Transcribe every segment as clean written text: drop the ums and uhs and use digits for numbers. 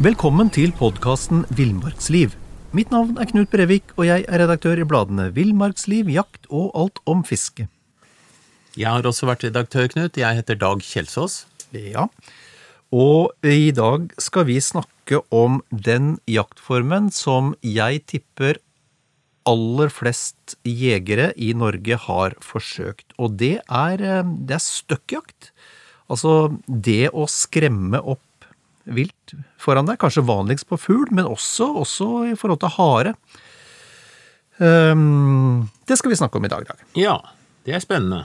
Velkommen til podcasten Villmarksliv. Mitt navn Knut Brevik, og jeg redaktør i bladene Villmarksliv, Jakt og Alt om fiske. Jeg har også vært redaktør, Knut. Jeg heter Dag Kjelsås. Ja, og i dag skal vi snakke om den jaktformen som jeg tipper aller flest jegere i Norge har forsøkt. Og det er støkkjakt. Altså det å skremme opp vilt foran deg, kanskje vanligst på fugl, men også i forhold til hare. Det skal vi snakke om i dag. Ja, det er spennende.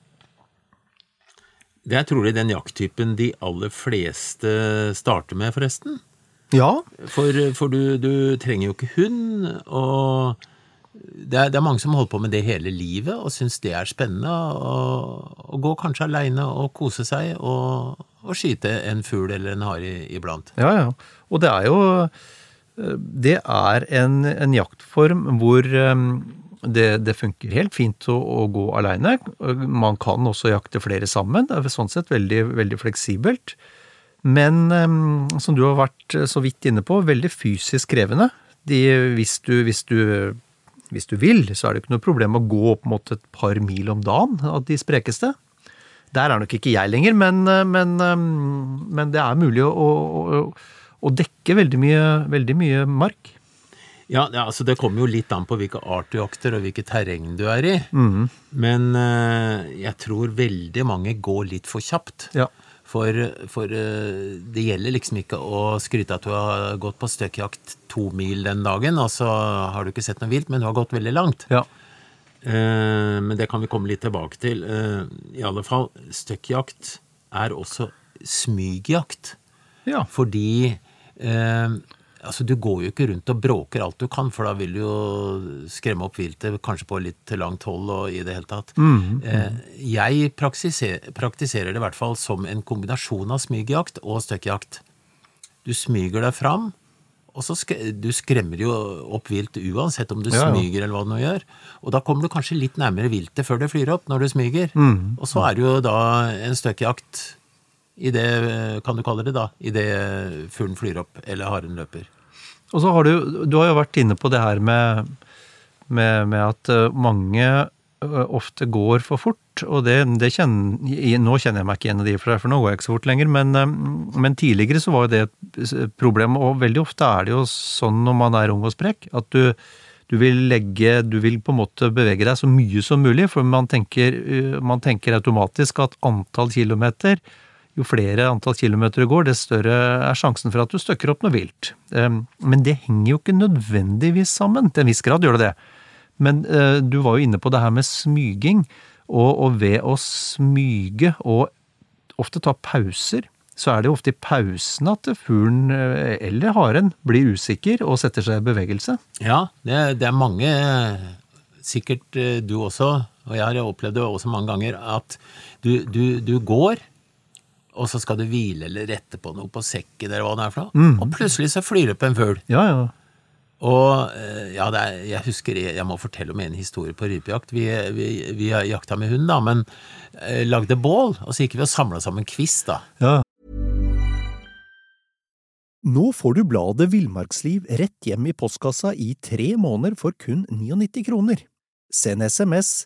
Det er trolig den jakttypen de aller fleste starter med, forresten. Ja. For du trenger jo ikke hund, og det er mange som holder på med det hele livet, og synes det er spennende å gå kanskje alene og kose seg, og skyte en fugl eller en hare iblant. Ja. Og det er en jaktform hvor det funker helt fint å gå alene. Man kan også jakte flere sammen. Det er sånn sett veldig, veldig fleksibelt. Men som du har vært så vidt inne på, veldig fysisk krevende. Hvis du vil, så er det ikke noe problem å gå opp mot et par mil om dagen av de sprekeste. Der er nok ikke jeg lenger, men det er mulig å dekke veldig mye mark. Ja, altså det kommer jo litt an på hvilke art du jakter og hvilket terreng du er i. Men jeg tror veldig mange går litt for kjapt. Ja. For det gjelder liksom ikke å skryte at du har gått på støkkjakt 2 mil den dagen, og så har du ikke sett noe vilt, men du har gått veldig langt. Ja. Men det kan vi komme litt tilbake til. I alle fall, støkkjakt er også smygjakt. Ja. Fordi altså, du går jo ikke rundt og bråker alt du kan, for da vil du jo skremme opp viltet, kanskje på litt langt hold og i det hele tatt. Jeg praktiserer det i hvert fall som en kombinasjon av smygjakt og støkkjakt. Du smyger deg fram, og så du skremmer jo opp vilt uansett om du smyger eller hva du nå gjør. Og da kommer du kanskje litt nærmere viltet før det flyr opp når du smyger. Og så er det jo da en støkkjakt i det, kan du kalle det da, i det fuglen flyr opp eller haren løper. Og så har du har jo vært inne på det her med at mange ofte går for fort, og nå kjenner jeg meg ikke igjen av de, for nå går jeg ikke så fort lenger, men tidligere så var jo det et problem, og veldig ofte er det jo sånn når man er ung og sprek, at du vil på en måte bevege deg så mye som mulig, for man tenker automatisk at antall kilometer, jo flere antall kilometer det går, det større er sjansen for at du støkker opp noe vilt. Men det henger jo ikke nødvendigvis sammen, til en viss grad gjør det det. Men du var jo inne på det her med smyging, og ved å smyge og ofte ta pauser, så er det jo ofte i pausen at fuglen eller haren blir usikker og setter seg i bevegelse. Ja, det er mange, sikkert du også, og jeg har opplevd det også mange ganger, at du går, og så skal du hvile eller rette på noe på sekken eller hva det er for noe, og plutselig så flyr opp en fugl. Ja. Og ja, jeg husker, jeg må fortelle om en historie på rypejakt. Vi jakta med hund da, men lagde bål, og så gikk vi og samlet sammen kvist da. Ja. Nå får du bladet Villmarksliv rett hjem i postkassa i 3 måneder for kun 99 kroner. Send SMS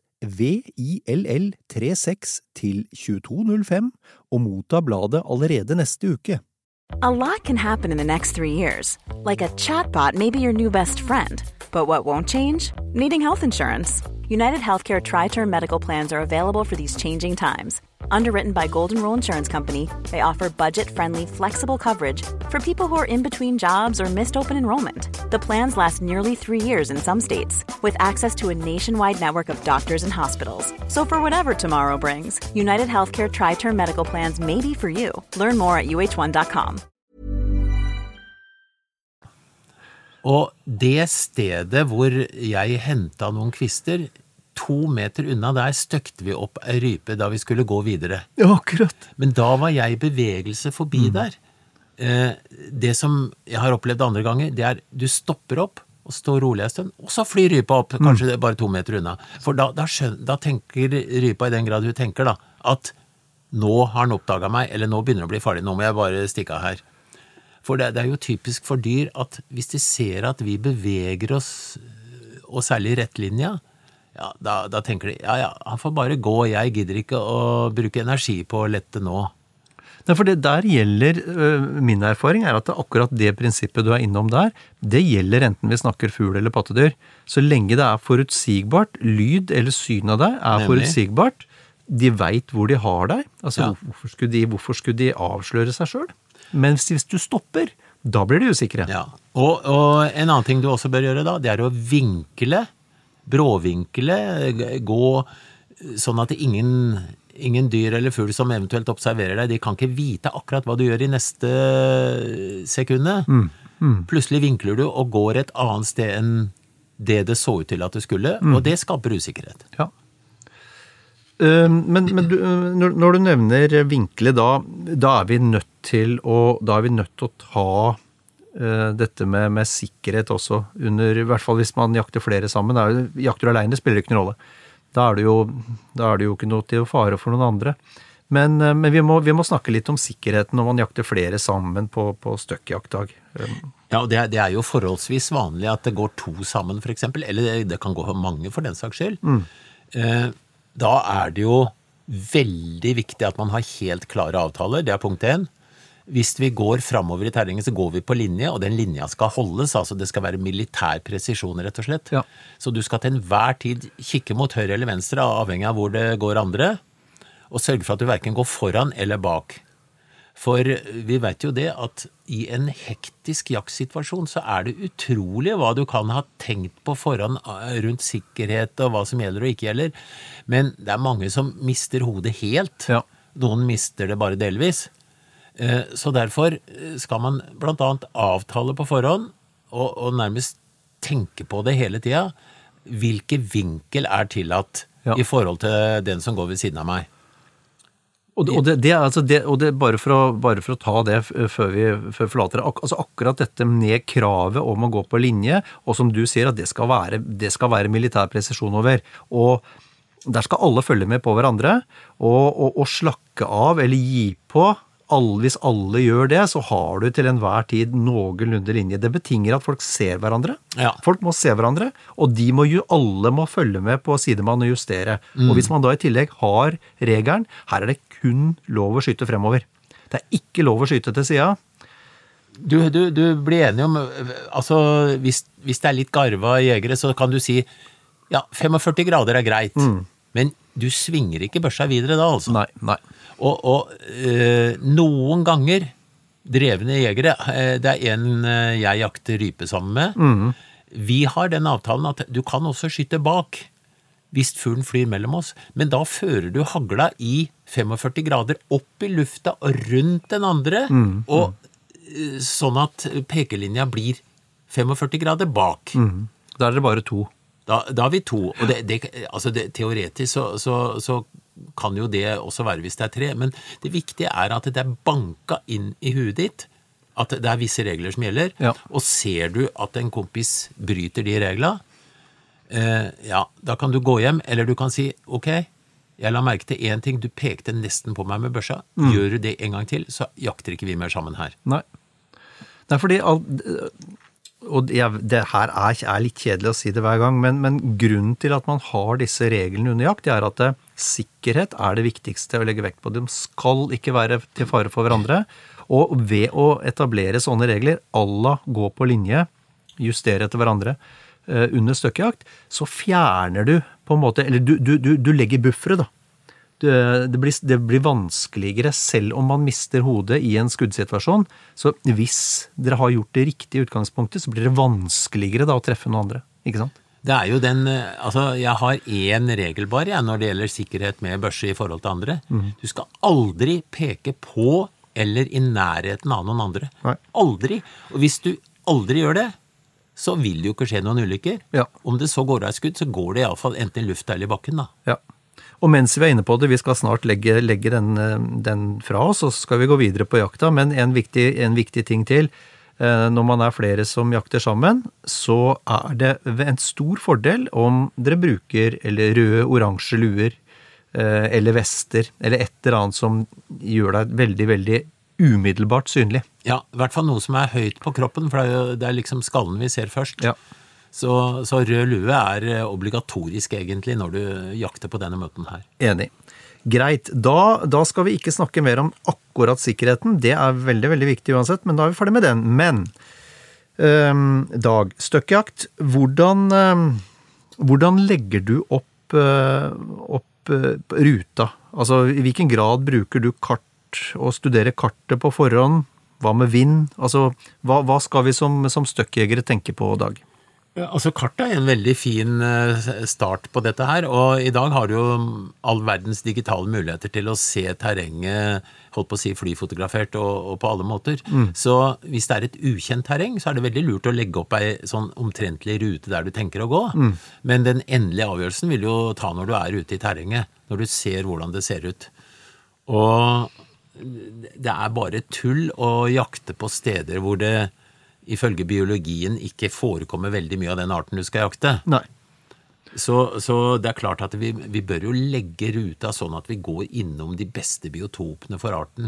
VILL36 til 2205 og motta bladet allerede neste uke. A lot can happen in the next 3 years. Like a chatbot may be your new best friend. But what won't change? Needing health insurance. United Healthcare Tri-Term Medical Plans are available for these changing times. Underwritten by Golden Rule Insurance Company, they offer budget-friendly, flexible coverage for people who are in between jobs or missed open enrollment. The plans last nearly 3 years in some states, with access to a nationwide network of doctors and hospitals. So for whatever tomorrow brings, United Healthcare Tri-Term Medical Plans may be for you. Learn more at uh1.com. Og det stedet hvor jeg hentet noen kvister, 2 meter unna der støkte vi opp en rype da vi skulle gå videre. Ja, akkurat. Men da var jeg i bevegelse forbi der. Det som jeg har opplevd andre ganger, det er du stopper opp og står rolig en stund, og så flyr rypa opp, kanskje det er bare 2 meter unna. For da tenker rypa i den grad hun tenker da, at nå har han oppdaget meg, eller nå begynner det å bli farlig, nå må jeg bare stikke av her. For det jo typisk for dyr at hvis de ser at vi beveger oss, og særlig i rettlinja, ja, da tenker de, ja, han får bare gå, jeg gidder ikke å bruke energi på å lette nå. Nei, for det der gjelder, min erfaring at akkurat det prinsippet du innom der, det gjelder enten vi snakker fugl eller pattedyr. Så lenge det forutsigbart, lyd eller syn av deg forutsigbart, de vet hvor de har deg. Altså, hvorfor skulle de avsløre seg selv? Men hvis du stopper, da blir de usikre. Ja, og en annen ting du også bør gjøre da, det å vinkle, bråvinkle, gå sånn at ingen dyr eller fugl som eventuelt observerer deg, de kan ikke vite akkurat hva du gjør i neste sekunde. Plutselig vinkler du og går et annet sted enn det så ut til at du skulle, og det skaper usikkerhet. Ja. Men når du nevner vinkle, da vi nødt til å ta dette med sikkerhet også, i hvert fall hvis man jakter flere sammen. Jakter alene spiller ikke noen rolle. Da det jo ikke noe til å fare for noen andre. Men vi må snakke litt om sikkerheten når man jakter flere sammen på støkkjaktdag. Ja, og det jo forholdsvis vanlig at det går 2 sammen for eksempel, eller det kan gå mange for den saks skyld. Da det jo veldig viktig at man har helt klare avtaler, det punkt 1. Hvis vi går fremover i terrenget, så går vi på linje, og den linja skal holdes, altså det skal være militær presisjon, rett og slett. Ja. Så du skal til enhver tid kikke mot høyre eller venstre, avhengig av hvor det går andre, og sørge for at du hverken går foran eller bak. For vi vet jo det at i en hektisk jaktsituasjon så det utrolig hva du kan ha tenkt på forhånd rundt sikkerhet og hva som gjelder og ikke gjelder. Men det mange som mister hodet helt. Ja. Noen mister det bare delvis. Så derfor skal man blant annet avtale på forhånd og nærmest tenke på det hele tiden. Hvilke vinkel tillatt i forhold til den som går ved siden av meg. Og det bare for å ta det før vi forlater det, altså akkurat dette med kravet om å gå på linje, og som du sier at det skal være militær presisjon over, og der skal alle følge med på hverandre, og slakke av eller gi på. Hvis alle gjør det, så har du til enhver tid noenlunde linje. Det betinger at folk ser hverandre. Ja. Folk må se hverandre, og alle må følge med på sidemann og justere. Og hvis man da i tillegg har regelen, her det kun lov å skyte fremover. Det ikke lov å skyte til siden. Du blir enig om, altså hvis det litt garva jegere, så kan du si, ja, 45 grader greit, men du svinger ikke børsa videre da, altså. Nei. Og noen ganger drevne jegere, det en jeg jakter rype sammen med, vi har den avtalen at du kan også skyte bak hvis fuglen flyr mellom oss, men da fører du hagla i 45 grader opp i lufta og rundt den andre, og sånn at pekelinja blir 45 grader bak. Da det bare 2. Da vi 2, og teoretisk så kan jo det også være hvis det 3, men det viktige at det banka inn i huet ditt, at det visse regler som gjelder, og ser du at en kompis bryter de reglene, da kan du gå hjem, eller du kan si, ok, jeg la merke til en ting, du pekte nesten på meg med børsa, gjør du det en gang til, så jakter ikke vi mer sammen her. Nei, fordi og det her litt kjedelig å si det hver gang, men grunnen til at man har disse reglene under jakt, det at sikkerhet det viktigste å legge vekt på. De skal ikke være til fare for hverandre, og ved å etablere sånne regler, alle gå på linje, justere til hverandre under støkkejakt, så fjerner du på en måte, eller du legger buffere da. Det blir vanskeligere selv om man mister hodet i en skuddsituasjon, så hvis dere har gjort det riktige utgangspunktet, så blir det vanskeligere da å treffe noen andre, ikke sant? Det jo den, altså jeg har en regel bare når det gjelder sikkerhet med børse i forhold til andre. Du skal aldri peke på eller i nærheten av noen andre. Nei. Aldri. Og hvis du aldri gjør det, så vil det jo ikke skje noen ulykker. Ja. Om det så går av et skudd, så går det i alle fall enten i lufta eller i bakken da. Ja. Og mens vi inne på det, vi skal snart legge den fra oss, og så skal vi gå videre på jakta, men en viktig ting til, når man flere som jakter sammen, så det en stor fordel om dere bruker eller røde, oransje luer, eller vester, eller et eller annet som gjør deg veldig, veldig umiddelbart synlig. Ja, I hvert fall noe som høyt på kroppen, for det liksom skallen vi ser først. Ja. Så rød lue obligatorisk egentlig når du jakter på denne måten her. Enig. Greit, da skal vi ikke snakke mer om akkurat sikkerheten. Det veldig, veldig viktig uansett, men da vi ferdig med den. Men, Dag, støkkjakt, hvordan legger du opp ruta? Altså, i hvilken grad bruker du kart og studerer kartet på forhånd? Hva med vind? Altså, hva skal vi som støkkjegere tenke på, Dag? Altså, kartet en veldig fin start på dette her, og i dag har du jo all verdens digitale muligheter til å se terrenget, holdt på å si flyfotografert og på alle måter. Så hvis det et ukjent terreng, så det veldig lurt å legge opp en sånn omtrentlig rute der du tenker å gå. Men den endelige avgjørelsen vil jo ta når du ute i terrenget, når du ser hvordan det ser ut. Og det bare tull å jakte på steder hvor det ifølge biologien ikke forekommer veldig mye av den arten du skal jakte. Nei. Så det klart at vi bør jo legge ruta sånn at vi går innom de beste biotopene for arten.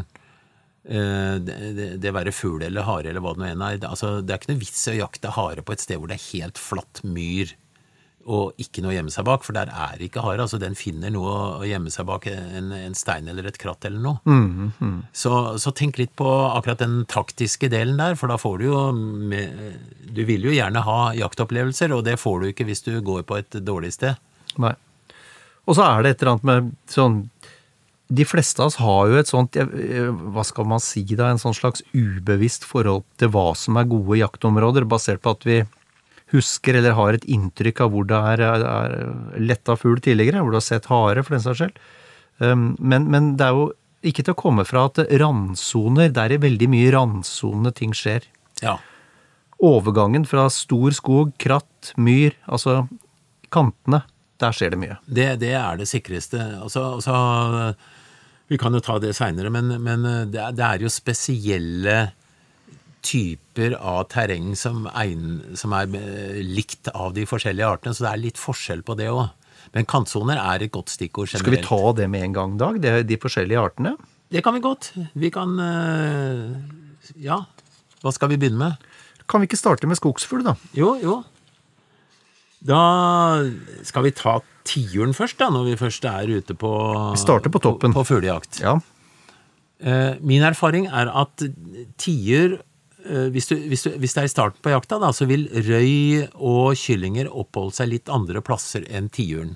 Det være fugl eller hare eller hva det nå Altså, det ikke noe vits å jakte hare på et sted hvor det helt flatt myr og ikke noe å gjemme seg bak, for der ikke hare. Altså, den finner noe å gjemme seg bak, en stein eller et kratt eller noe. Så tenk litt på akkurat den taktiske delen der, for da får du jo du vil jo gjerne ha jaktopplevelser, og det får du ikke hvis du går på et dårlig sted. Nei. Og så det et eller annet med sånn, de fleste av oss har jo et sånt, hva skal man si da, en sånn slags ubevisst forhold til hva som gode jaktområder, basert på at vi husker eller har et inntrykk av hvor det letta fugl tidligere, hvor du har sett hare for den saks skyld. Men det jo ikke til å komme fra at randsoner, der veldig mye randsonende ting skjer. Ja. Overgangen fra stor skog, kratt, myr, altså kantene, der skjer det mye. Det det sikreste. Altså, vi kan jo ta det senere, men det jo spesielle typer av terreng som likt av de forskjellige artene, så det litt forskjell på det også. Men kantsoner et godt stikkord generelt. Skal vi ta det med en gang, Dag? De forskjellige artene? Det kan vi godt. Vi kan, ja, hva skal vi begynne med? Kan vi ikke starte med skogsfugl, da? Jo. Da skal vi ta tiuren først, da, når vi først ute på... Vi starter på toppen. På fuglejakt. Ja. Min erfaring at tiur, hvis det I starten på jakta, da, så vil røy og kyllinger oppholde seg litt andre plasser enn tiuren.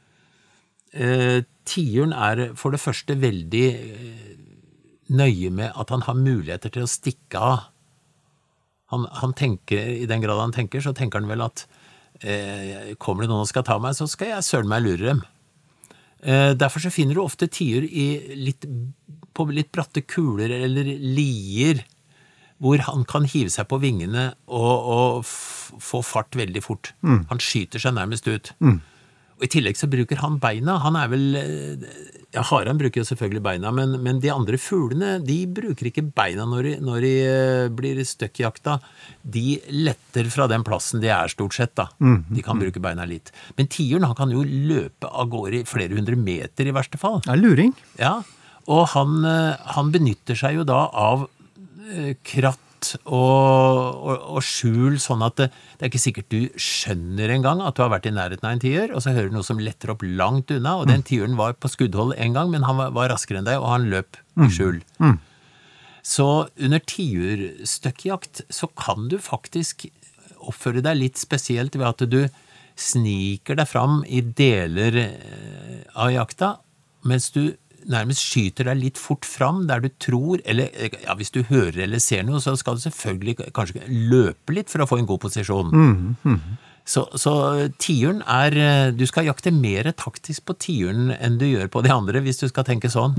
Tiuren for det første veldig nøye med at han har muligheter til å stikke av. Han tenker, I den grad han tenker, så tenker han vel at kommer det noen som skal ta meg, så skal jeg søren meg lure dem. Derfor så finner du ofte tiur på litt bratte kuler eller lier, hvor han kan hive seg på vingene og få fart veldig fort. Han skyter seg nærmest ut. Og I tillegg så bruker han beina. Han vel... Ja, haren bruker jo selvfølgelig beina, men de andre fuglene, de bruker ikke beina når de blir støkkjakta. De letter fra den plassen de stort sett, da. De kan bruke beina litt. Men tiuren, han kan jo løpe av gårde I flere hundre meter I verste fall. Luring. Ja, og han benytter seg jo da av kratt og skjul, sånn at det ikke sikkert du skjønner en gang at du har vært I nærheten av en tiur, og så hører du noe som letter opp langt unna, og den tiuren var på skuddhold en gang, men han var raskere enn deg, og han løp I skjul. Så under tiurstøkkjakt så kan du faktisk oppføre deg litt spesielt ved at du sniker deg fram I deler av jakta, mens du nærmest skyter deg litt fort fram der du tror, eller ja, hvis du hører eller ser noe, så skal du selvfølgelig kanskje løpe litt for å få en god posisjon. Så tiuren du skal jakte mer taktisk på tiuren enn du gjør på de andre, hvis du skal tenke sånn.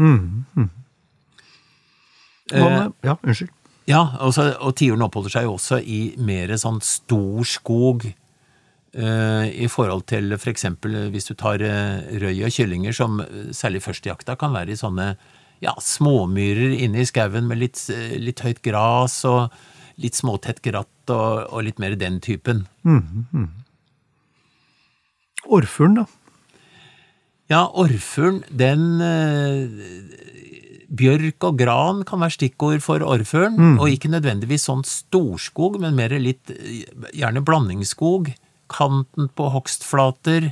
Ja, unnskyld. Ja, og tiuren oppholder seg jo også I mer sånn stor skog, I forhold til for eksempel hvis du tar røy og kyllinger som særlig først I jakta kan være I sånne småmyrer inne I skauen med litt høyt gras og litt småtett gratt og litt mer den typen. Orrfuglen da? Ja, orrfuglen, den Bjørk og gran kan være stikkord for orrfuglen, og ikke nødvendigvis sånn storskog, men mer litt, gjerne blandingsskog, kanten på hogstflater,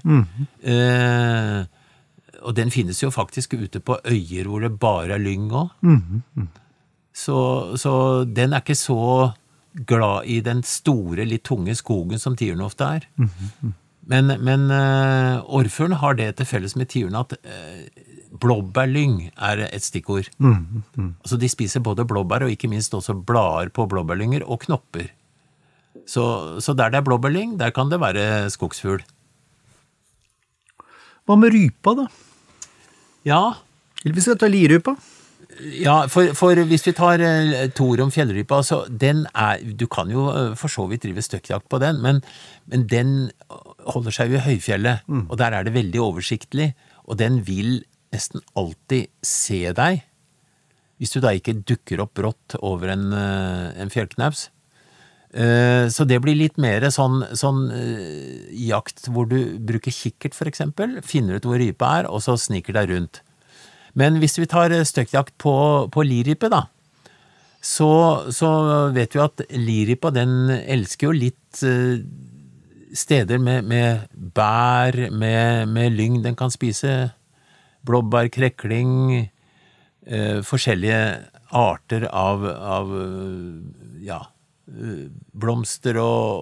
og den finnes jo faktisk ute på øyer hvor det bare er lyng også. Så den er ikke så glad i den store, litt tunge skogen som tiuren ofte er. Men orrfuglen har det til felles med tiuren at blåbærlyng er et stikkord. Altså de spiser både blåbær og ikke minst også blader på blåbærlynger og knopper. Så der det er blåbærlyng, der kan det være skogsfugl. Hva med rypa da? Ja. Eller vi skal ta lirypa? Ja, for hvis vi tar Torum fjellrypa, så den du kan jo for så vidt drive støkkjakt på den, men den holder seg jo i høyfjellet, og der er det veldig oversiktlig, og den vil nesten alltid se deg, hvis du da ikke dukker opp brått over en fjellknaus. Så det blir litt mer sånn jakt hvor du bruker kikkert for eksempel, finner ut hvor rypa er, og så sniker deg rundt. Men hvis vi tar støkkjakt på lirype da, så vet vi at lirypa den elsker jo litt steder med bær, med lyng den kan spise, blåbær, krekling, forskjellige arter av blomster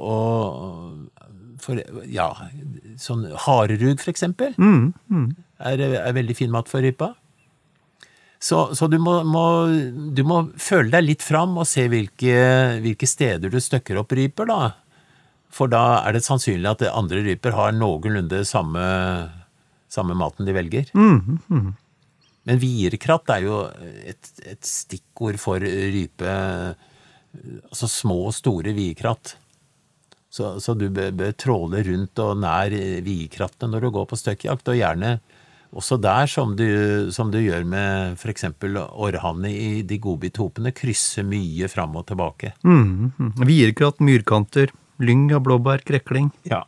sånn harerug for eksempel, er veldig fin mat for rypa. Så du må føle deg litt fram og se hvilke steder du støkker opp ryper da, for da er det sannsynlig at andre ryper har noenlunde samme maten de velger. Men vierkratt er jo et stikkord for rype, altså små og store vierkratt. Så du bør tråle rundt og nær vierkrattene når du går på støkkjakt, og gjerne også der som du gjør med for eksempel orrhanne i de godbithopene, krysse mye fram og tilbake. Vierkratt, myrkanter, lyng av blåbær, krekling. Ja.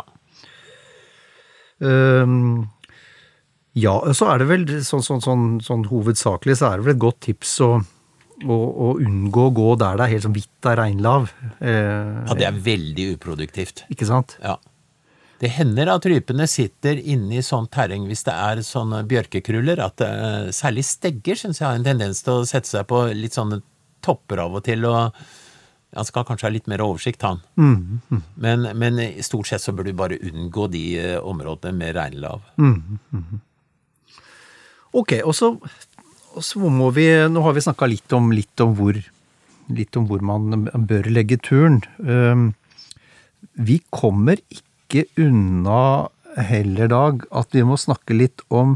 Ja, så er det vel sånn hovedsakelig så er det vel et godt tips å unngå å gå der det er helt sånn hvitt av regnlav. Ja, det er veldig uproduktivt. Ikke sant? Ja. Det hender at rypene sitter inne i sånn terreng hvis det er sånne bjørkekruller, at særlig stegger synes jeg har en tendens til å sette seg på litt sånne topper av og til, og han skal kanskje ha litt mer oversikt, han. Men stort sett så bør du bare unngå de områdene med regnlav. Ok, og så må vi, nå har vi snakket litt om hvor man bør legge turen. Vi kommer ikke unna heller, Dag, at vi må snakke litt om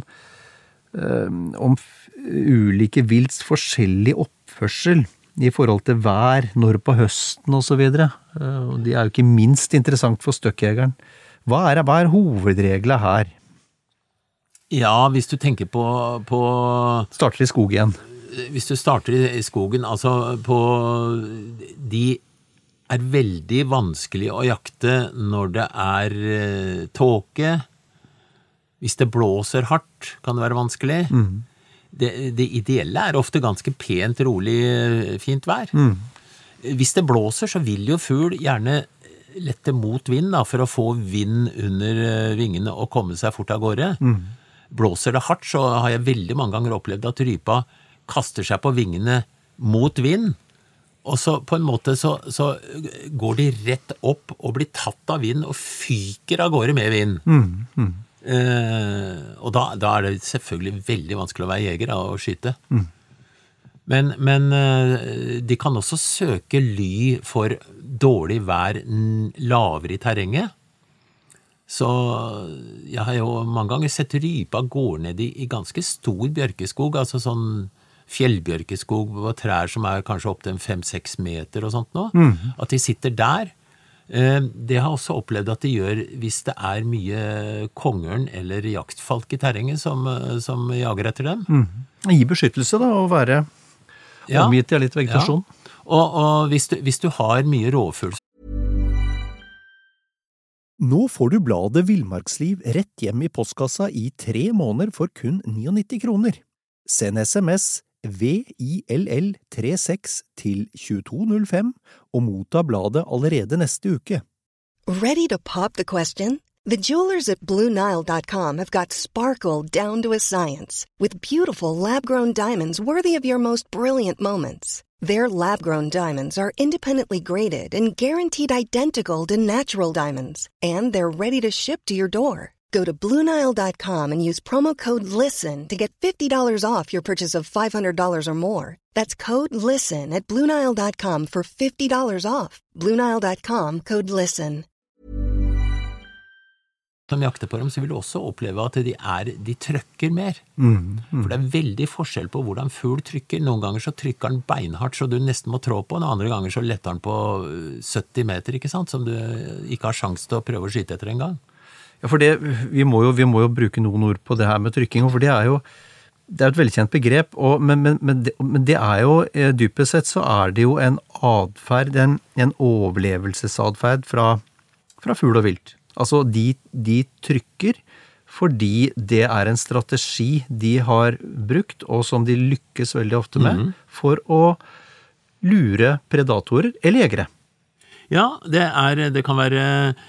ulike vilts forskjellig oppførsel i forhold til vær, når på høsten og så videre. Og det er jo ikke minst interessant for støkkjegeren. Hva er hovedregler her? Ja, hvis du tenker på Starter i skog igjen. Hvis du starter i skogen, altså de er veldig vanskelig å jakte når det er tåke. Hvis det blåser hardt, kan det være vanskelig. Det ideelle er ofte ganske pent, rolig, fint vær. Hvis det blåser, så vil jo fugl gjerne lette mot vind da, for å få vind under vingene og komme seg fort av gårde. Blåser det hardt, så har jeg veldig mange ganger opplevd at rypa kaster seg på vingene mot vind, og så på en måte så går de rett opp og blir tatt av vind og fyker av gårde med vind. Og da er det selvfølgelig veldig vanskelig å være jeger og skyte. Men de kan også søke ly for dårlig vær lavere i terrenget. Så jeg har jo mange ganger sett rypa gå ned i ganske stor bjørkeskog, altså sånn fjellbjørkeskog på trær som er kanskje opp til 5-6 meter og sånt nå. At de sitter der. Det har jeg også opplevd at de gjør hvis det er mye kongeørn eller jaktfalk i terrenget som jager etter dem. Gi beskyttelse da, å være omgitt av litt vegetasjon. Ja. Og hvis du har mye rovfugl. Nå får du bladet Villmarksliv rett hjem i postkassa i 3 måneder for kun 99 kroner. Send SMS VILL36 til 2205 og motta bladet allerede neste uke. Ready to pop the question? The jewelers at BlueNile.com have got sparkle down to a science with beautiful lab-grown diamonds worthy of your most brilliant moments. Their lab-grown diamonds are independently graded and guaranteed identical to natural diamonds, and they're ready to ship to your door. Go to BlueNile.com and use promo code LISTEN to get $50 off your purchase of $500 or more. That's code LISTEN at BlueNile.com for $50 off. BlueNile.com, code LISTEN. Som jakter på dem, så vil du også oppleve at de trykker mer. For det veldig forskjell på hvordan fugl trykker. Noen ganger så trykker den beinhardt, så du nesten må trå på, og andre ganger så letter den på 70 meter, ikke sant? Som du ikke har sjans til å prøve å skyte etter en gang. Ja, for vi må jo bruke noen ord på det her med trykking, for det er jo et velkjent begrep, men det er jo, dypest sett så er det jo en adferd, en overlevelsesadferd fra fugl og vilt. Altså, de trykker fordi det er en strategi de har brukt, og som de lykkes veldig ofte med, for å lure predatorer eller jegere. Ja, det kan være...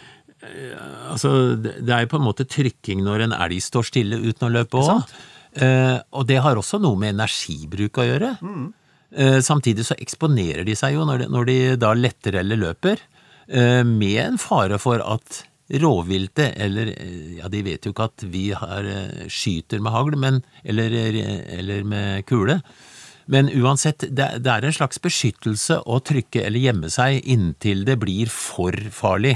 Altså, det er jo på en måte trykking når en elg står stille uten å løpe også. Og det har også noe med energibruk å gjøre. Samtidig så eksponerer de seg jo når de da letter eller løper, med en fare for at råviltet, eller ja, de vet jo ikke at vi skyter med hagl, eller med kule. Men uansett, det er en slags beskyttelse å trykke eller gjemme seg inntil det blir for farlig.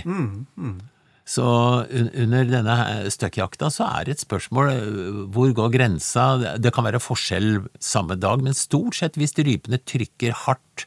Så under denne støkkjakta så det et spørsmål, hvor går grensa? Det kan være forskjell samme dag, men stort sett hvis de rypene trykker hardt,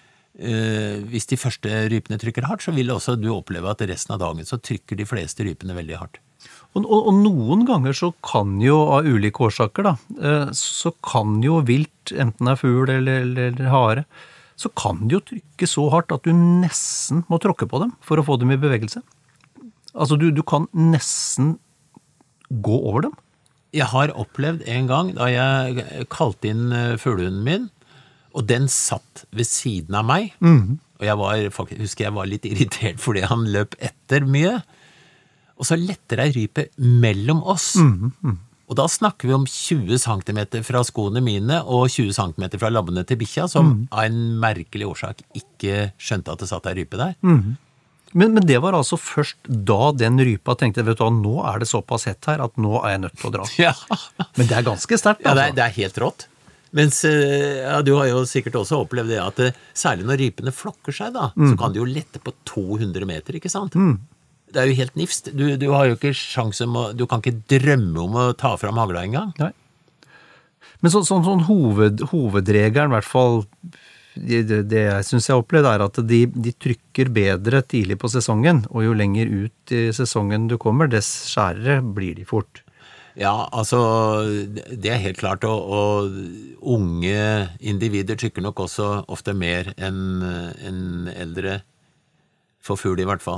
hvis de første rypene trykker hardt, så vil også du oppleve at resten av dagen så trykker de fleste rypene veldig hardt. Og noen ganger så kan jo, av ulike årsaker da, så kan jo vilt, enten det fugl eller hare, så kan de jo trykke så hardt at du nesten må tråkke på dem for å få dem i bevegelse. Altså du kan nesten gå over dem. Jeg har opplevd en gang da jeg kalte inn fuglehunden min, og den satt ved siden av meg, og jeg var litt irritert fordi han løp etter mye, og så letter jeg rype mellom oss. Og da snakker vi om 20 centimeter fra skoene mine og 20 centimeter fra labbene til bikkja, som av en merkelig årsak ikke skjønte at det satt en rype der. Men det var altså først da den rypa tenkte, vet du hva, nå det såpass hett her at nå jeg nødt til å dra. Ja. Men det ganske sterkt, altså. Ja, det helt rått. Mens, ja, du har jo sikkert også opplevd det at særlig når rypene flokker seg da, så kan du jo lette på 200 meter, ikke sant? Det jo helt nifst. Du har jo ikke sjanse du kan ikke drømme om å ta fram hagla en gang. Nei. Men sånn hovedregelen, i hvert fall, det jeg synes jeg opplevde at de trykker bedre tidlig på sesongen, og jo lenger ut i sesongen du kommer, dess skjærere blir de fort. Ja, altså, det helt klart, og unge individer trykker nok også ofte mer enn eldre for fugl i hvert fall.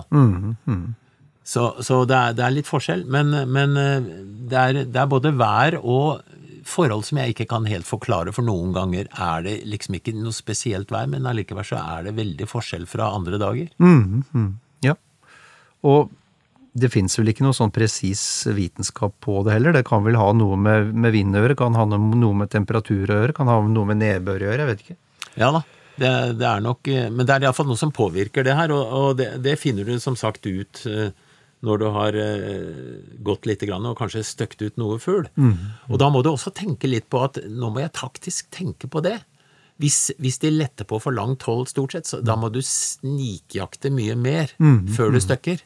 Så det litt forskjell, men det både vær og forhold som jeg ikke kan helt forklare, for noen ganger det liksom ikke noe spesielt vær, men allikevel så det veldig forskjell fra andre dager. Ja, og det finnes vel ikke noe sånn presis vitenskap på det heller. Det kan vel ha noe med vind å gjøre, kan ha noe med temperatur å gjøre, kan ha noe med nedbør å gjøre, jeg vet ikke. Ja da, det nok, men det I hvert fall noe som påvirker det her, og det finner du som sagt ut når du har gått litt grann, og kanskje støkt ut noe fugl. Og da må du også tenke litt på at nå må jeg taktisk tenke på det. Hvis de letter på for langt hold stort sett, så da må du snikjakte mye mer før du støkker.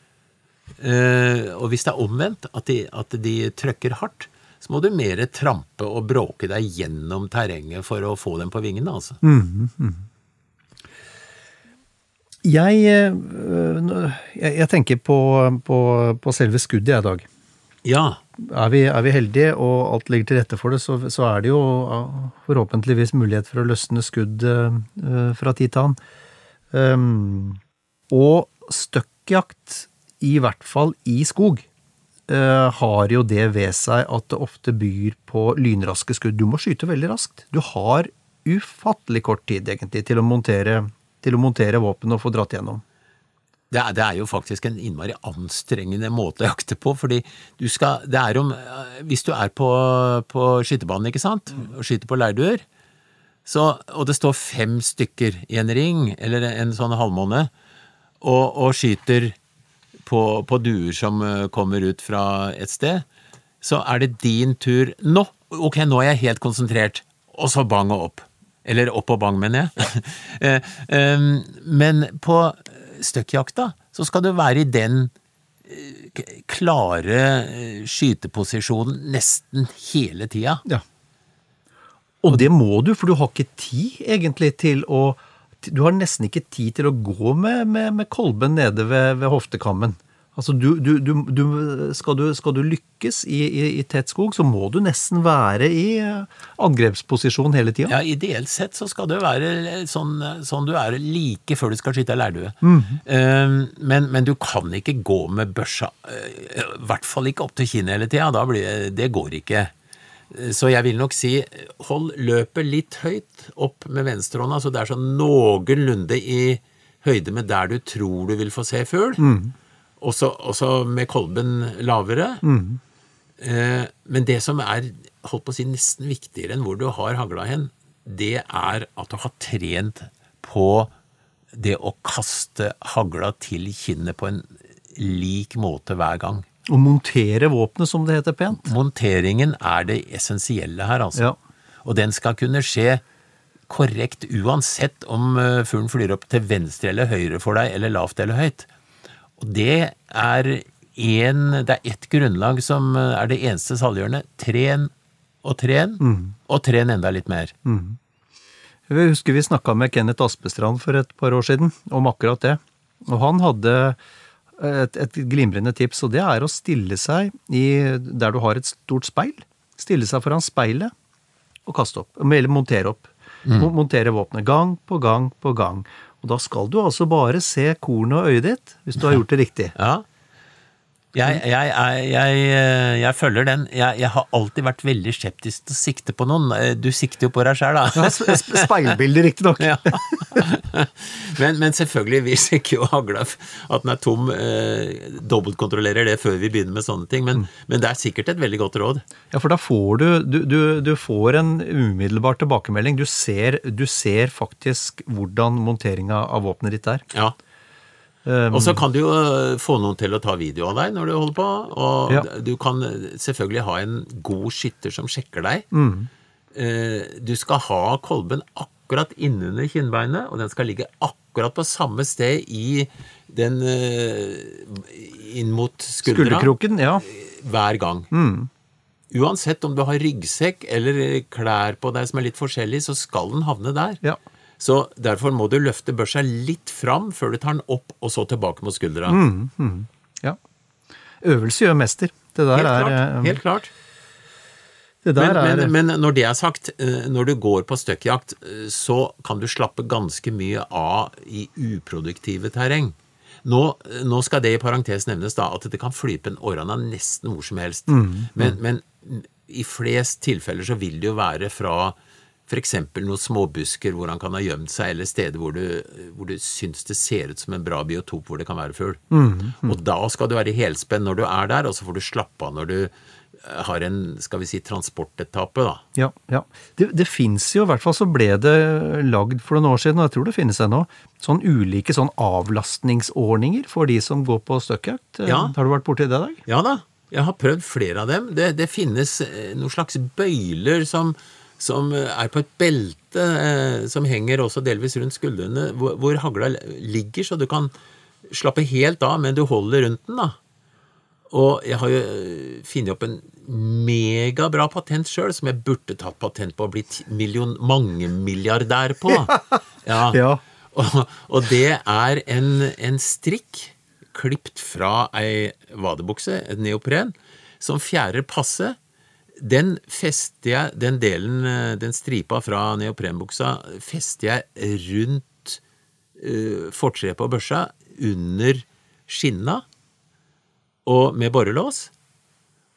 Og hvis det omvendt, at de trykker hardt, så må du mer trampe og bråke deg gjennom terrenget for å få dem på vingene, altså. Jeg tenker på selve skuddet I dag. Ja. Vi heldige, og alt ligger til rette for det, så det jo forhåpentligvis mulighet for å løsne skudd fra tid til annen. Og støkkjakt, I hvert fall I skog, har jo det ved seg at det ofte byr på lynraske skudd. Du må skyte veldig raskt. Du har ufattelig kort tid egentlig til å montere våpen og få dratt gjennom. Det er jo faktisk en innmari anstrengende måte å jakte på, fordi hvis du er på skytebanen, ikke sant, og skyter på leirduer, og det står 5 stykker i en ring, eller en sånn halvmåne, og skyter på duer som kommer ut fra et sted, så er det din tur. Nå er jeg helt konsentrert, og så bang og opp. Eller opp og bang, mener jeg. Men på støkkjakta, så skal du være i den klare skyteposisjonen nesten hele tida. Ja. Og det må du, for du har ikke tid egentlig du har nesten ikke tid til å gå med kolben nede ved hoftekammen. Altså skal du lykkes i tett skog, så må du nesten være i angrepsposisjon hele tiden. Ja, ideelt sett så skal det være sånn du er like før du skal skyte leirdue. Men du kan ikke gå med børsa, i hvert fall ikke opp til kinnet hele tiden, det går ikke. Så jeg vil nok si, hold løpet litt høyt opp med venstrehånda, så det er sånn noenlunde i høyde med der du tror du vil få se fugl. Også med kolben lavere. Men det som er, holdt på å si, nesten viktigere enn hvor du har hagla hen, det er at du har trent på det å kaste hagla til kinnet på en lik måte hver gang. Og montere våpenet, som det heter pent. Monteringen er det essensielle her, altså. Ja. Og den skal kunne skje korrekt uansett om fuglen flyr opp til venstre eller høyre for deg, eller lavt eller høyt. Og det er ett grunnlag som er det eneste saliggjørende. Tren, og tren enda litt mer. Jeg husker vi snakket med Kenneth Aspestrand for et par år siden om akkurat det. Og han hadde et glimrende tips, og det er å stille seg der du har et stort speil. Stille seg foran speilet og kaste opp, eller montere opp. Montere våpenet gang på gang på gang. Og da skal du altså bare se kornet og øyet ditt, hvis du har gjort det riktig. Ja. Jeg følger den. Jeg har alltid vært veldig skeptisk til å sikte på noen. Du sikter jo på deg selv, da. Ja, speilbildet riktig nok. Ja. Men selvfølgelig, vi sjekker jo hagla at den er tom, dobbeltkontrollerer det før vi begynner med sånne ting, men det er sikkert et veldig godt råd. Ja, for da får du får en umiddelbar tilbakemelding. Du ser faktisk hvordan monteringen av våpenet ditt er. Ja. Og så kan du jo få noen til å ta video av deg når du holder på, og du kan selvfølgelig ha en god skytter som sjekker deg. Du skal ha kolben akkurat innunder kinnbeinet, og den skal ligge akkurat på samme sted inn mot skulderkroken, ja. Hver gang. Uansett om du har ryggsekk eller klær på deg som er litt forskjellig, så skal den havne der. Ja. Så derfor må du løfte børsa litt fram før du tar den opp, og så tilbake mot skuldra. Ja. Øvelse gjør mester. Det der helt klart. Men når det er sagt, når du går på støkkjakt, så kan du slappe ganske mye av i uproduktive terreng. Nå skal det i parentes nevnes da, at det kan flype en årana nesten hvor som helst. Men i flest tilfeller så vil det jo være fra for eksempel noen småbusker hvor han kan ha gjemt seg, eller steder hvor du syns det ser ut som en bra biotop hvor det kan være fugl. Og da skal du være helspenn når du er der, og så får du slappe av når du har en, skal vi si, transportetappe da. Ja. Det finnes jo, i hvert fall så ble det lagd for noen år siden, og jeg tror det finnes ennå, sånn ulike avlastningsordninger for de som går på støkkjakt. Ja. Har du vært borti det, Dag? Ja da, jeg har prøvd flere av dem. Det finnes noen slags bøyler som er på et belte som henger også delvis rundt skuldrene, hvor hagla ligger, så du kan slappe helt av, men du holder rundt den da. Og jeg har jo finnet opp en megabra patent selv, som jeg burde tatt patent på og blitt mangemilliardær på. Ja. Og det er en strikk klipt fra ei vadebukse, et neopren, som fjærer passe. Den fester jeg, den stripa fra neoprenbuksa, fester jeg rundt fortreet på børsa under skinna, og med borrelås.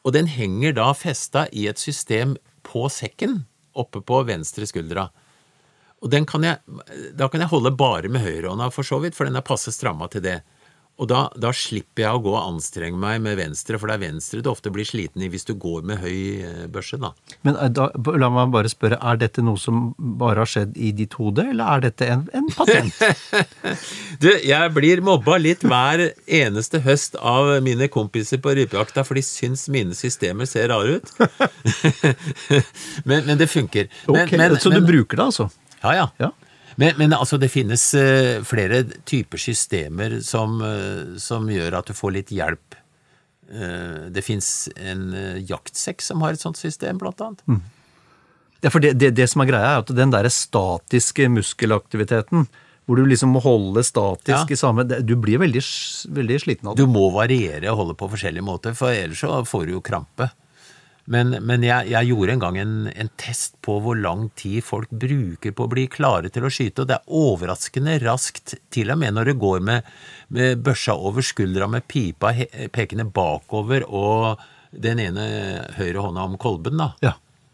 Og den henger da festet i et system på sekken, oppe på venstre skuldra. Og da kan jeg holde bare med høyrehånda for så vidt, for den passe stramma til det. Og da slipper jeg å gå og anstrenge meg med venstre, for det venstre du ofte blir sliten i hvis du går med høy børse, da. Men la meg bare spørre, dette noe som bare har skjedd i ditt hode, eller dette en patent? Jeg blir mobba litt hver eneste høst av mine kompiser på rypejakta, for de syns mine systemer ser rare ut. men det funker. Så du bruker det altså? Ja. Men altså det finnes flere typer systemer som gjør at du får litt hjelp. Det finnes en jaktsekk som har et sånt system, blant annet. Ja, for det som greia at den der statiske muskelaktiviteten, hvor du liksom må holde statisk i samme, du blir veldig sliten av det. Du må variere og holde på forskjellige måter, for ellers så får du jo krampe. Men jeg gjorde en gang en test på hvor lang tid folk bruker på å bli klare til å skyte, og det overraskende raskt, til og med når det går med børsa over skuldra med pipa pekende bakover, og den ene høyre hånda om kolben da. Ja.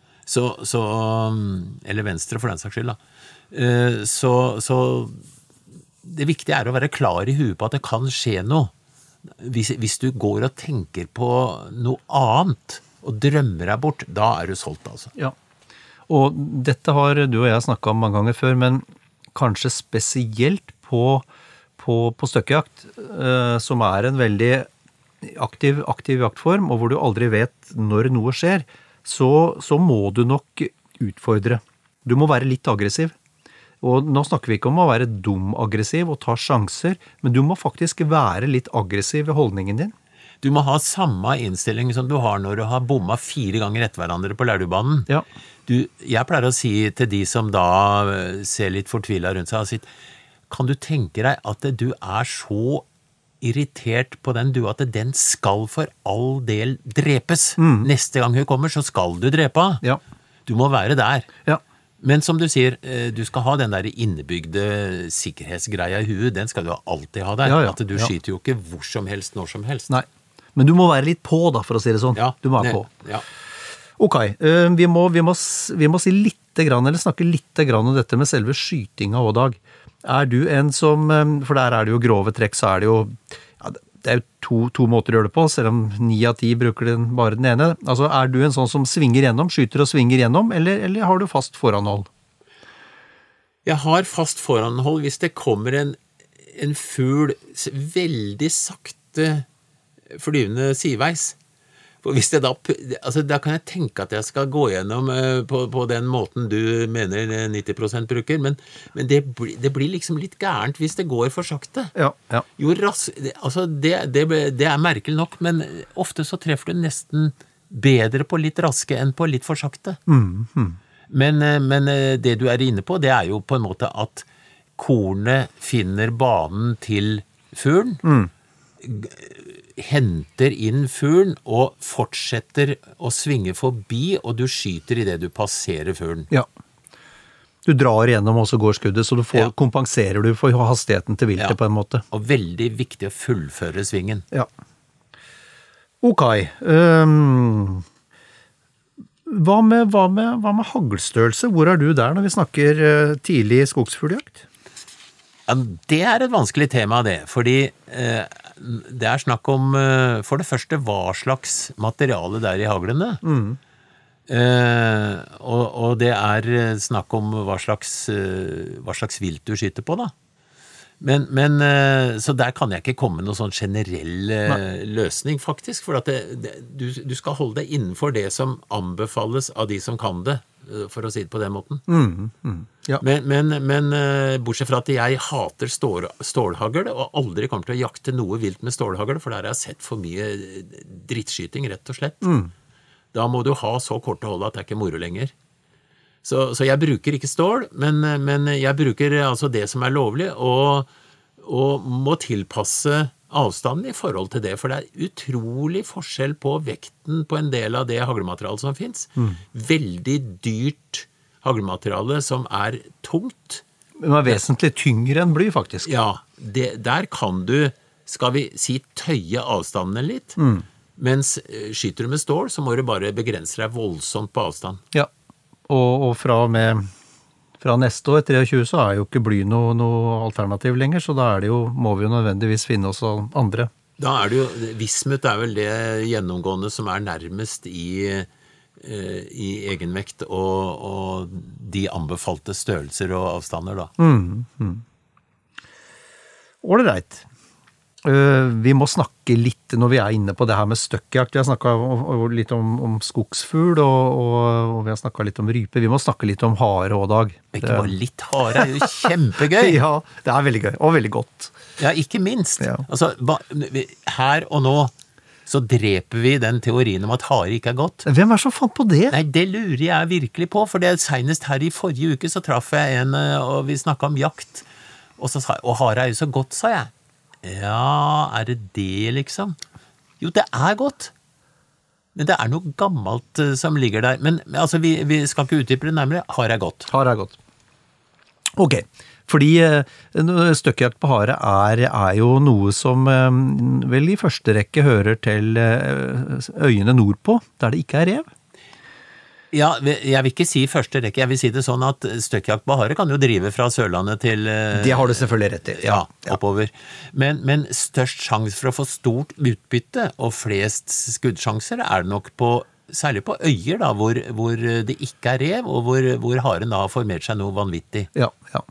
Eller venstre for den saks skyld da. Så det viktige å være klar i huet på at det kan skje noe. Hvis du går og tenker på noe annet, og drømmer deg bort, da du solgt, altså. Ja, og dette har du og jeg snakket om mange ganger før, men kanskje spesielt på støkkejakt, som en veldig aktiv jaktform, og hvor du aldri vet når noe skjer, så må du nok utfordre. Du må være litt aggressiv. Og nå snakker vi ikke om å være dum-aggressiv og ta sjanser, men du må faktisk være litt aggressiv i holdningen din. Du må ha samme innstilling som du har når du har bommet 4 ganger etter hverandre på Lærdubanen. Ja. Jeg pleier å si til de som da ser litt fortvilet rundt seg, kan du tenke deg at du så irritert på den, at den skal for all del drepes. Neste gang hun kommer, så skal du drepe. Ja. Du må være der. Ja. Men som du sier, du skal ha den der innebygde sikkerhetsgreia i huet, den skal du alltid ha der. At du skyter jo ikke hvor som helst, når som helst. Nei. Men du må være litt på da, for å si det sånn. Ja, du må være på. Ja. Ok, vi må si litt grann, eller snakke litt grann om dette med selve skytinga også, Dag. Du en som, for der det jo grove trekk, så det jo, det jo to måter å gjøre det på, selv om 9 av 10 bruker bare den ene. Altså, du en sånn som svinger gjennom, skyter og svinger gjennom, eller har du fast foranhold? Jeg har fast foranhold hvis det kommer en fugl veldig sakte flyvende sideveis. For hvis det da kan jeg tenke at jeg skal gå gjennom på den måten du mener 90% bruker, men det blir liksom litt gærent hvis det går for sakte. Ja. Jo det merkelig nok, men ofte så treffer du nesten bedre på litt raske enn på litt for sakte. Men det du inne på, det jo på en måte at kornet finner banen til fuglen, henter inn fuglen og fortsetter å svinge forbi, og du skyter i det du passerer fuglen. Ja. Du drar igjennom, og så går skuddet, så kompenserer du for hastigheten til viltet på en måte. Og veldig viktig å fullføre svingen. Ja. Ok. Hva med haglstørrelse? Hvor du der når vi snakker tidlig skogsfugljakt? Ja, det et vanskelig tema, det. Fordi det snakk om, for det første, hva slags materiale det i haglene. Og det snakk om hva slags vilt du skyter på, da. Men så der kan jeg ikke komme med noen sånn generell løsning, faktisk, for at du skal holde deg innenfor det som anbefales av de som kan det, for å si det på den måten. Ja. Men bortsett fra at jeg hater stålhagl, og aldri kommer til å jakte noe vilt med stålhagl, for der har jeg sett for mye drittskyting, rett og slett. Da må du ha så korte hold at det ikke moro lenger. Så jeg bruker ikke stål, men jeg bruker altså det som lovlig, og må tilpasse avstanden i forhold til det, for det utrolig forskjell på vekten på en del av det haglematerialet som finnes. Veldig dyrt haglemateriale som tungt. Men vesentlig tyngre enn bly, faktisk. Ja, der kan du, skal vi si, tøye avstandene litt, Mens skyter du med stål, så må du bare begrense deg voldsomt på avstand. Ja, og fra neste år, 23, så jo ikke bly noe alternativ lenger, så da må vi jo nødvendigvis finne oss andre. Da det jo, vismut vel det gjennomgående som nærmest i egenvekt og de anbefalte størrelser og avstander da. Alright. Vi må snakke litt når vi inne på det her med støkkjakt. Vi har snakket litt om skogsfugl, og vi har snakket litt om rype. Vi må snakke litt om hare også, Dag. Ikke bare litt hare, jo kjempegøy. Ja, det veldig gøy, og veldig godt. Ja, ikke minst. Ja. Altså, her og nå så dreper vi den teorien om at hare ikke godt. Hvem som fant på det? Nei, det lurer jeg virkelig på, for det senest her i forrige uke så traff jeg en, og vi snakket om jakt, og så sa jeg, og hare jo så godt, sa jeg. Ja, det liksom? Jo, det godt. Men det noe gammelt som ligger der. Men altså, vi skal ikke utdype det nærmere. Hare godt. Hare godt. Ok, fordi støkkjakt på hare jo noe som vel i første rekke hører til øyene nordpå, der det ikke rev. Ja, jeg vil ikke si første rekke, jeg vil si det sånn at støkkjakt på hare kan jo drive fra Sørlandet til... Det har du selvfølgelig rett i. Ja, oppover. Men størst sjanse for å få stort utbytte og flest skuddsjanser det nok på, særlig på øyer da, hvor det ikke rev, og hvor haren da har formert seg noe vanvittig. Ja.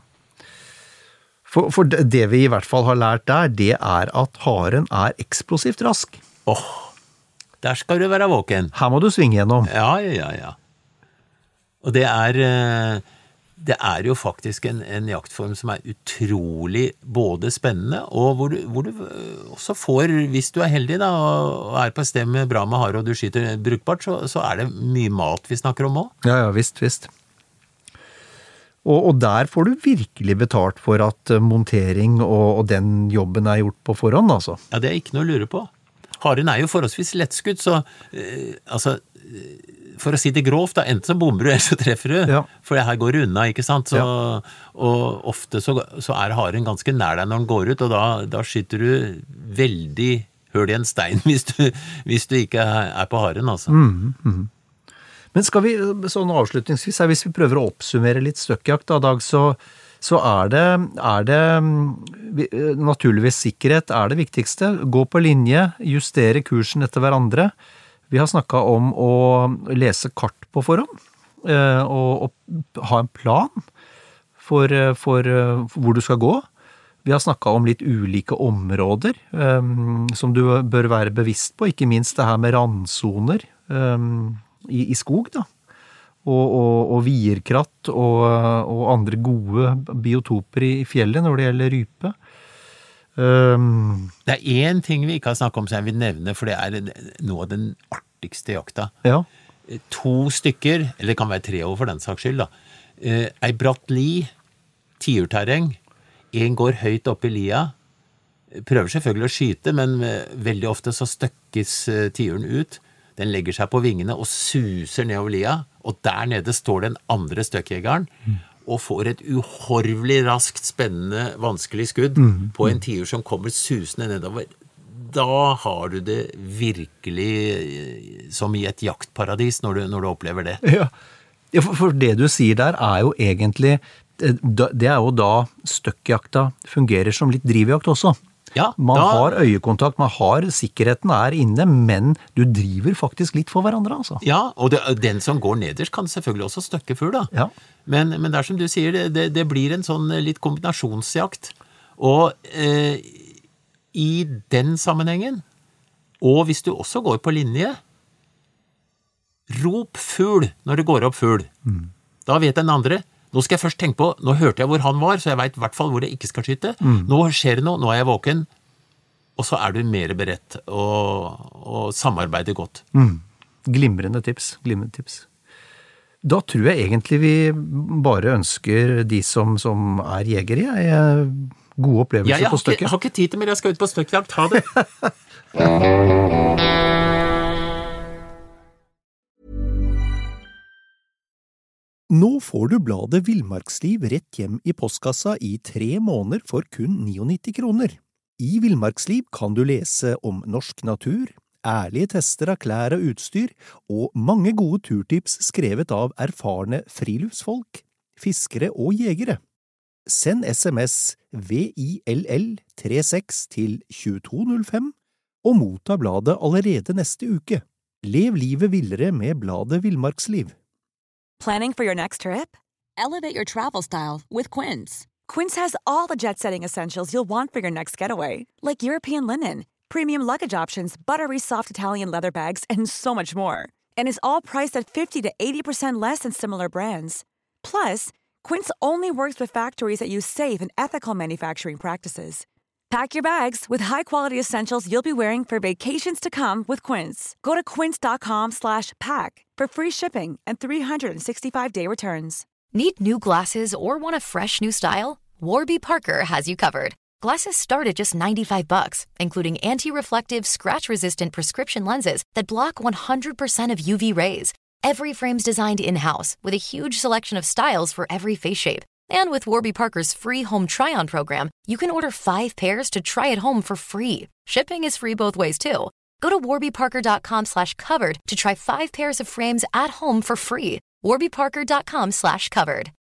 For det vi i hvert fall har lært der, det at haren eksplosivt rask. Der skal du være våken. Her må du svinge gjennom. Ja. Og det jo faktisk en jaktform som utrolig både spennende, og hvor du også får, hvis du heldig da, og på et sted med bra med hare, og du skyter brukbart, så det mye mat vi snakker om også. Ja, visst. Og der får du virkelig betalt for at montering og den jobben gjort på forhånd, altså. Ja, det ikke noe å lure på. Haren jo forholdsvis lettskudd, så altså... For å si det grovt, da, enten så bomber du, eller så treffer du. Ja. For det her går unna, ikke sant? Så, og ofte så haren ganske nær deg når den går ut, og da skyter du veldig høl i en stein hvis du ikke på haren, altså. Men skal vi, sånn avslutningsvis, hvis vi prøver å oppsummere litt støkkjakt da, Dag, så det naturligvis sikkerhet det viktigste. Gå på linje, justere kursen etter hverandre. Vi har snakket om å lese kart på forhånd, og ha en plan for hvor du skal gå. Vi har snakket om litt ulike områder som du bør være bevisst på, ikke minst det her med randsoner i skog da, og vierkratt og andre gode biotoper i fjellet når det gjelder rype. Det en ting vi ikke har snakket om som jeg vil nevne, for det noe av den artigste jakta. Ja. 2 stykker, eller det kan være 3 over for den saks skyld da. Ei bratt li, tiurterreng, en går høyt opp i lia, prøver selvfølgelig å skyte, men veldig ofte så støkkes tiuren ut. Den legger seg på vingene og suser nedover lia, og der nede står den andre støkkjegeren, og får et uhorvelig raskt, spennende, vanskelig skudd på en tiur som kommer susende nedover. Da har du det virkelig som i et jaktparadis når du opplever det. Ja, for det du sier der jo egentlig, det jo da støkkjakta fungerer som litt drivjakt også. Ja, man har øyekontakt, man har sikkerheten inne, men du driver faktisk litt for hverandre, altså. Ja, og den som går nederst kan selvfølgelig også støkke fugl, da. Ja. Men der som du sier, det blir en sånn litt kombinasjonsjakt. Og i den sammenhengen, og hvis du også går på linje, rop fugl når det går opp fugl. Da vet den andre, nå skal jeg først tenke på, nå hørte jeg hvor han var, så jeg vet i hvert fall hvor jeg ikke skal skyte. Nå skjer det noe, nå jeg våken, og så du mer beredt og samarbeider godt. Glimrende tips. Da tror jeg egentlig vi bare ønsker de som jegere, gode opplevelser på støkket. Jeg har ikke tid til mer, jeg skal ut på støkkjakt. Ha det! Nå får du bladet Villmarksliv rett hjem i postkassa i 3 måneder for kun 99 kroner. I Villmarksliv kan du lese om norsk natur, ærlige tester av klær og utstyr, og mange gode turtips skrevet av erfarne friluftsfolk, fiskere og jegere. Send SMS VILL36 til 2205 og motta bladet allerede neste uke. Lev livet villere med bladet Villmarksliv. Planning for your next trip? Elevate your travel style with Quince. Quince has all the jet-setting essentials you'll want for your next getaway, like European linen, premium luggage options, buttery soft Italian leather bags, and so much more. And is all priced at 50 to 80% less than similar brands. Plus, Quince only works with factories that use safe and ethical manufacturing practices. Pack your bags with high-quality essentials you'll be wearing for vacations to come with Quince. Go to quince.com/pack for free shipping and 365-day returns. Need new glasses or want a fresh new style? Warby Parker has you covered. Glasses start at just $95, including anti-reflective, scratch-resistant prescription lenses that block 100% of UV rays. Every frame's designed in-house with a huge selection of styles for every face shape. And with Warby Parker's free home try-on program, you can order 5 pairs to try at home for free. Shipping is free both ways, too. Go to warbyparker.com/covered to try 5 pairs of frames at home for free. warbyparker.com/covered.